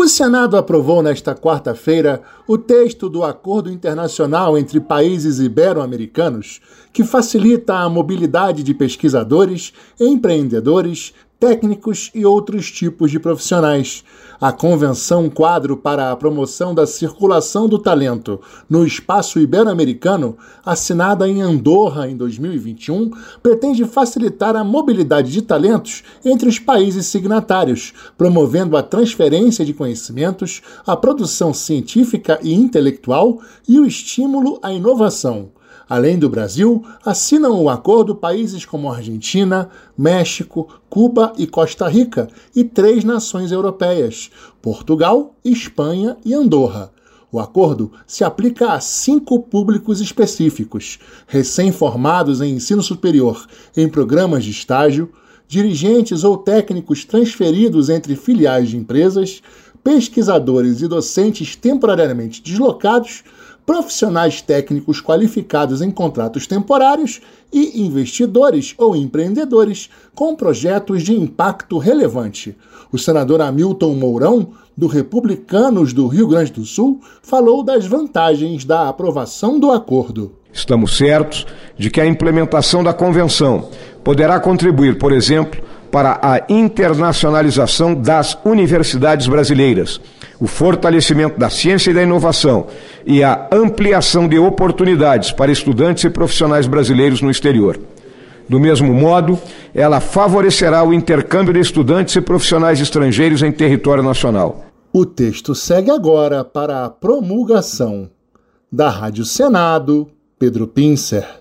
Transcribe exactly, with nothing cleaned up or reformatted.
Senado aprovou nesta quarta-feira o texto do Acordo Internacional entre países ibero-americanos que facilita a mobilidade de pesquisadores, empreendedores, técnicos e outros tipos de profissionais. A Convenção Quadro para a Promoção da Circulação do Talento no Espaço Ibero-Americano, assinada em Andorra em dois mil e vinte e um, pretende facilitar a mobilidade de talentos entre os países signatários, promovendo a transferência de conhecimentos, a produção científica e intelectual e o estímulo à inovação. Além do Brasil, assinam o acordo países como Argentina, México, Cuba e Costa Rica e três nações europeias, Portugal, Espanha e Andorra. O acordo se aplica a cinco públicos específicos: recém-formados em ensino superior em programas de estágio, dirigentes ou técnicos transferidos entre filiais de empresas, pesquisadores e docentes temporariamente deslocados, profissionais técnicos qualificados em contratos temporários e investidores ou empreendedores com projetos de impacto relevante. O senador Hamilton Mourão, do Republicanos do Rio Grande do Sul, falou das vantagens da aprovação do acordo. Estamos certos de que a implementação da Convenção poderá contribuir, por exemplo, para a internacionalização das universidades brasileiras, o fortalecimento da ciência e da inovação e a ampliação de oportunidades para estudantes e profissionais brasileiros no exterior. Do mesmo modo, ela favorecerá o intercâmbio de estudantes e profissionais estrangeiros em território nacional. O texto segue agora para a promulgação. Da Rádio Senado, Pedro Pincer.